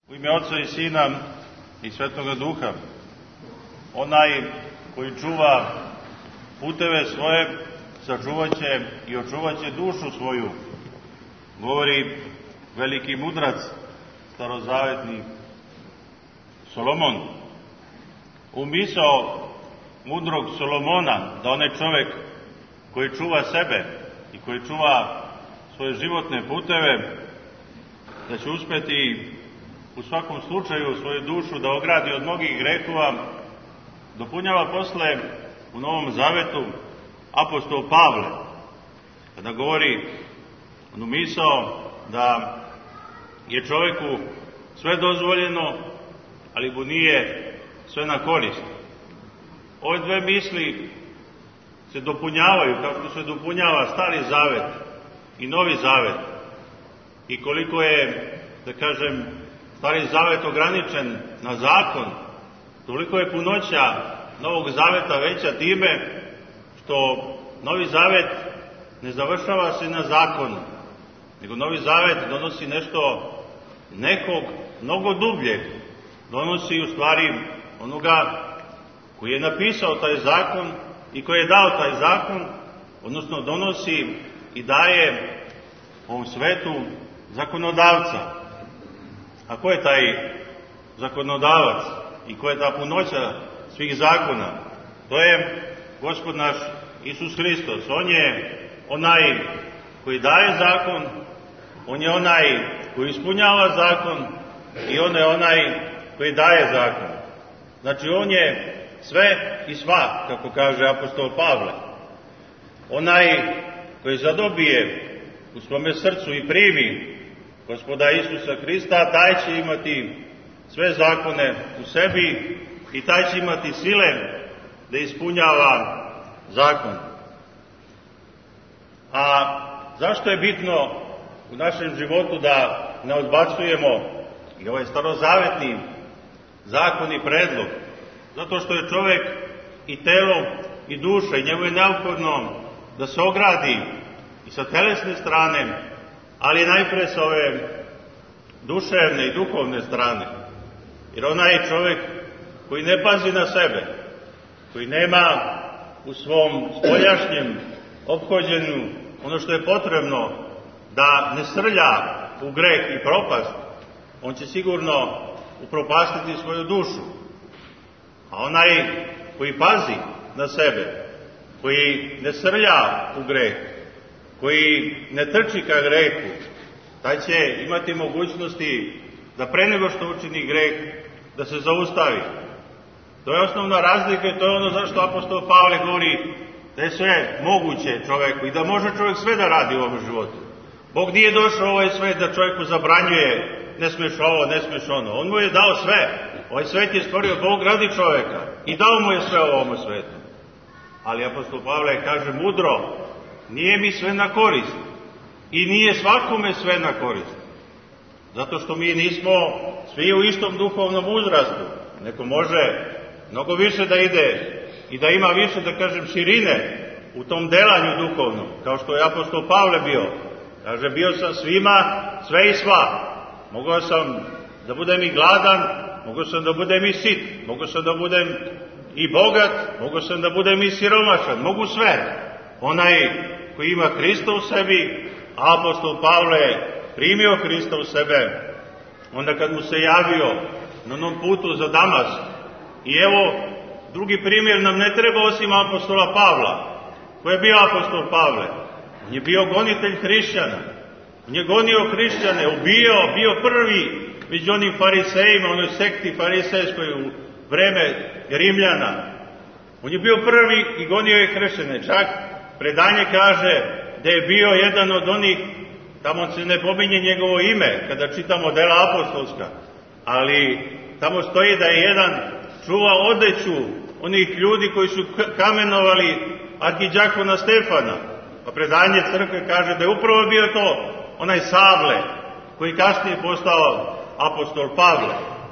U ime Oca i Sina i Svetoga Duha. Onaj koji čuva puteve svoje, sačuvat će i očuvat će dušu svoju, govori veliki mudrac, starozavetni Solomon. Umisao mudrog Solomona da onaj čovek koji čuva sebe i koji čuva svoje životne puteve, da će uspeti u svakom slučaju svoju dušu da ogradi od mnogih grehova, dopunjava posle u Novom Zavetu apostol Pavle, kada govori onu misao da je čoveku sve dozvoljeno, ali mu nije sve na korist. Ove dve misli se dopunjavaju, kao što se dopunjava Stari Zavet i Novi Zavet. I koliko je, da kažem, Stari Zavet ograničen na zakon, toliko je punoća Novog Zaveta veća time što Novi Zavet ne završava se na zakonu, nego Novi Zavet donosi nekog mnogo dubljeg, donosi u stvari onoga koji je napisao taj zakon i koji je dao taj zakon, odnosno donosi i daje ovom svetu zakonodavca. A ko je taj zakonodavac i ko je ta punoća svih zakona? To je Gospod naš Isus Hristos. On je onaj koji daje zakon, on je onaj koji ispunjava zakon i on je onaj koji daje zakon. Znači on je sve i sva, kako kaže apostol Pavle. Onaj koji zadobije u svome srcu i primi Gospoda Isusa Hrista, taj će imati sve zakone u sebi i taj će imati sile da ispunjava zakon. A zašto je bitno u našem životu da ne odbacujemo i ovaj starozavetni zakon i predlog? Zato što je čovek i telo i duša i njemu je neophodno da se ogradi i sa telesne strane, ali najpre sa ove duševne i duhovne strane. Jer onaj čovek koji ne pazi na sebe, koji nema u svom spoljašnjem ophođenju ono što je potrebno da ne srlja u greh i propast, on će sigurno upropastiti svoju dušu. A onaj koji pazi na sebe, koji ne srlja u greh, koji ne trči ka grehu, taj će imati mogućnosti da pre nego što učini greh, da se zaustavi. To je osnovna razlika i to je ono zašto apostol Pavle govori da je sve moguće čoveku i da može čovjek sve da radi u ovom životu. Bog nije došao u ovaj svet da čovjeku zabranjuje ne smeš ovo, ne smeš ono. On mu je dao sve. Ovaj svet je stvorio Bog radi čovjeka i dao mu je sve u ovom svetu. Ali apostol Pavle kaže mudro, nije mi sve na korist i nije svakome sve na korist. Zato što mi nismo svi u istom duhovnom uzrastu. Neko može mnogo više da ide i da ima više, da kažem, širine u tom delanju duhovnom, kao što je apostol Pavle bio. Kaže, bio sam svima sve i sva. Mogao sam da budem i gladan, mogao sam da budem i sit, mogao sam da budem i bogat, mogao sam da budem i siromašan, mogu sve. Onaj koji ima Hrista u sebi, apostol Pavle primio Hrista u sebe, onda kad mu se javio na onom putu za Damask. I evo, drugi primjer nam ne treba osim apostola Pavla. Ko je bio apostol Pavle? On je bio gonitelj hrišćana. On je gonio hrišćane, ubijao, bio prvi među onim farisejima, onoj sekti farisejskoj u vreme Rimljana. On je bio prvi i gonio je hrišćane. Čak predanje kaže da je bio jedan od onih, tamo se ne pominje njegovo ime kada čitamo dela apostolska, ali tamo stoji da je jedan čuvao odeću onih ljudi koji su kamenovali arhidjakona Stefana. Pa predanje crkve kaže da je upravo bio to onaj Savle koji kasnije postao apostol Pavle.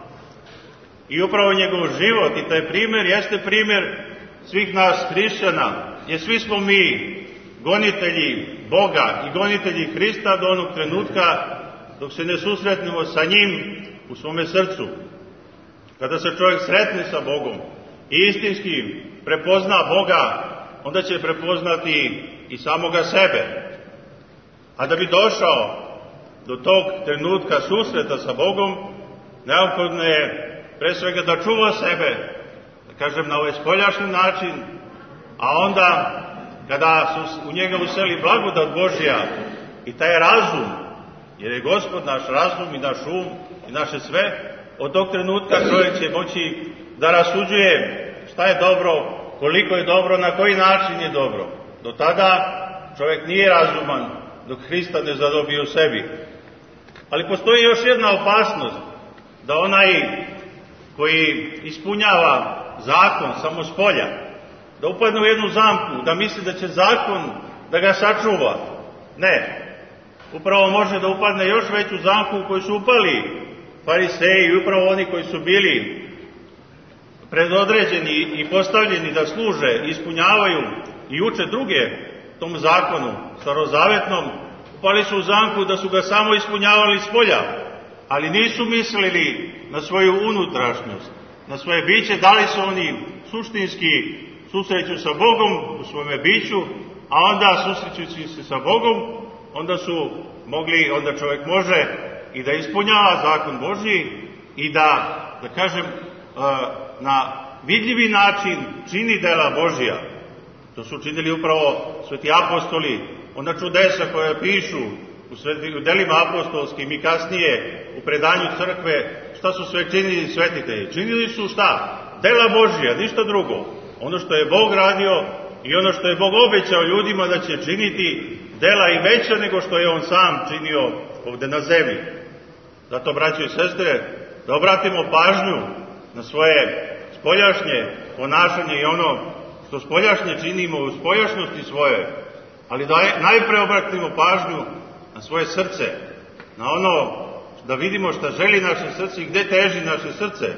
I upravo njegov život i taj primjer jeste primjer svih nas hrišćana, jer svi smo mi gonitelji Boga i gonitelji Hrista do onog trenutka dok se ne susretnemo sa njim u svome srcu. Kada se čovjek sretne sa Bogom i istinski prepozna Boga, onda će prepoznati i samoga sebe. A da bi došao do tog trenutka susreta sa Bogom, neophodno je pre svega da čuva sebe, da kažem na ovaj spoljašnji način, a onda kada se u njega useli blagodat Božja i taj razum, jer je Gospod naš razum i naš um i naše sve, od tog trenutka čovjek će moći da rasuđuje šta je dobro, koliko je dobro, na koji način je dobro. Do tada čovjek nije razuman dok Hrista ne zadobije u sebi. Ali postoji još jedna opasnost, da onaj koji ispunjava zakon samo s polja, da upadne u jednu zamku, da misli da će zakon da ga sačuva. Ne. Upravo može da upadne još veću zamku u koju su upali fariseji i upravo oni koji su bili predodređeni i postavljeni da služe, ispunjavaju i uče druge tom zakonu starozavetnom, upali su u zamku da su ga samo ispunjavali s polja, ali nisu mislili na svoju unutrašnjost, na svoje biće, da li se oni suštinski susreću sa Bogom u svome biću, a onda susrećući se sa Bogom, onda čovjek može i da ispunjava zakon Božji i da kažem, na vidljivi način čini dela Božja. To su činili upravo sveti apostoli, ona čudesa koja pišu u delima apostolskim i kasnije u predanju crkve, šta su sve činili svetitelji. Činili su šta? Dela Božja, ništa drugo. Ono što je Bog radio i ono što je Bog obećao ljudima da će činiti, dela i veća nego što je On sam činio ovde na zemlji. Zato, braćo i sestre, da obratimo pažnju na svoje spoljašnje ponašanje i ono što spoljašnje činimo u spoljašnosti svoje, ali da najpre obratimo pažnju na svoje srce, na ono da vidimo šta želi naše srce i gde teži naše srce.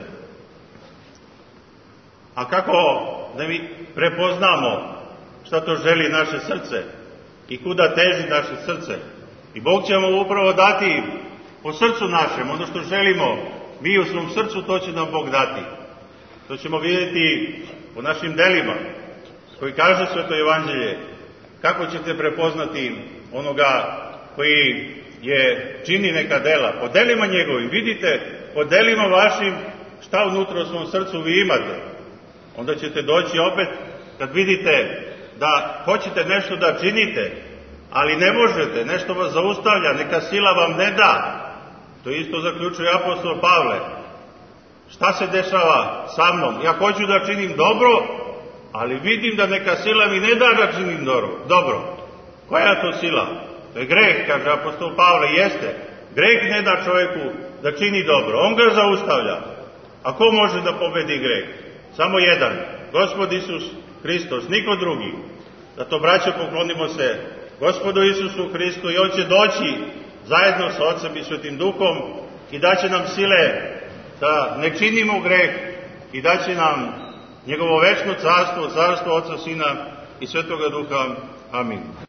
A kako da mi prepoznamo šta to želi naše srce i kuda teži naše srce? I Bog će nam upravo dati po srcu našem, ono što želimo mi u svom srcu, to će nam Bog dati. To ćemo vidjeti po našim delima, koji kaže Sveto Evanđelje, kako ćete prepoznati onoga koji čini neka dela. Po delima njegovim, vidite, po delima vašim šta unutra u svom srcu vi imate. Onda ćete doći opet, kad vidite da hoćete nešto da činite, ali ne možete, nešto vas zaustavlja, neka sila vam ne da. To isto zaključuje apostol Pavle. Šta se dešava sa mnom? Ja hoću da činim dobro, ali vidim da neka sila mi ne da da činim dobro. Koja je to sila? To je greh, kaže apostol Pavle, jeste. Greh ne da čovjeku da čini dobro, on ga zaustavlja. A ko može da pobedi greh? Samo jedan, Gospod Isus Hristos, niko drugi. Zato, braćo, poklonimo se Gospodu Isusu Hristu i On će doći zajedno sa Otcem i Svetim Duhom i daće nam sile da ne činimo greh i daće nam njegovo večno carstvo, carstvo Otca, Sina i Svetoga Duha. Amin.